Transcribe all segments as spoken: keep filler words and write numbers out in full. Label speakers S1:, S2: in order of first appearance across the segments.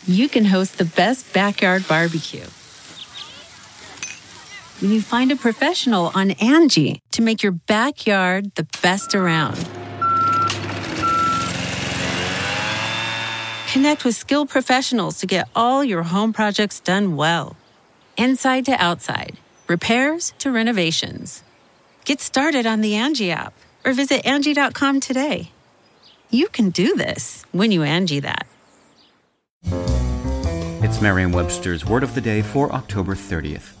S1: you can host the best backyard barbecue. When you find a professional on Angie to make your backyard the best around. Connect with skilled professionals to get all your home projects done well. Inside to outside, repairs to renovations. Get started on the Angie app or visit Angie dot com today. You can do this when you Angie that.
S2: It's Merriam-Webster's Word of the Day for October thirtieth.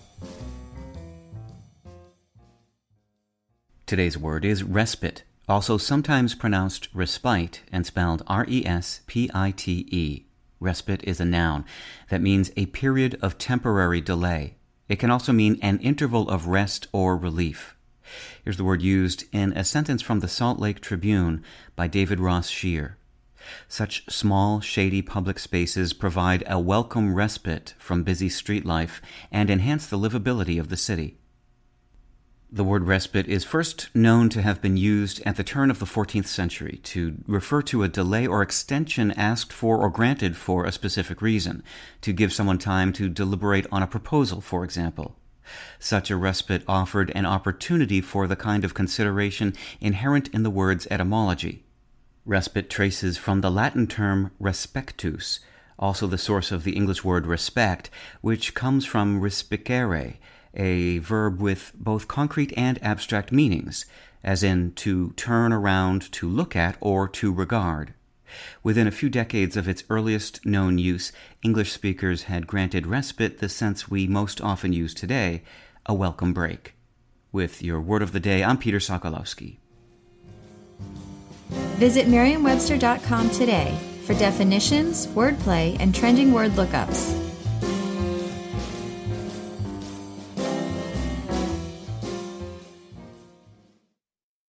S2: Today's word is respite, also sometimes pronounced respite and spelled R E S P I T E. Respite is a noun that means a period of temporary delay. It can also mean an interval of rest or relief. Here's the word used in a sentence from the Salt Lake Tribune by David Ross Shear. Such small, shady public spaces provide a welcome respite from busy street life and enhance the livability of the city. The word respite is first known to have been used at the turn of the fourteenth century to refer to a delay or extension asked for or granted for a specific reason, to give someone time to deliberate on a proposal, for example. Such a respite offered an opportunity for the kind of consideration inherent in the word's etymology. Respite traces from the Latin term respectus, also the source of the English word respect, which comes from respicere, a verb with both concrete and abstract meanings, as in to turn around to look at or to regard. Within a few decades of its earliest known use, English speakers had granted respite the sense we most often use today, a welcome break. With your Word of the Day, I'm Peter Sokolowski.
S3: Visit Merriam Webster dot com today for definitions, wordplay, and trending word lookups.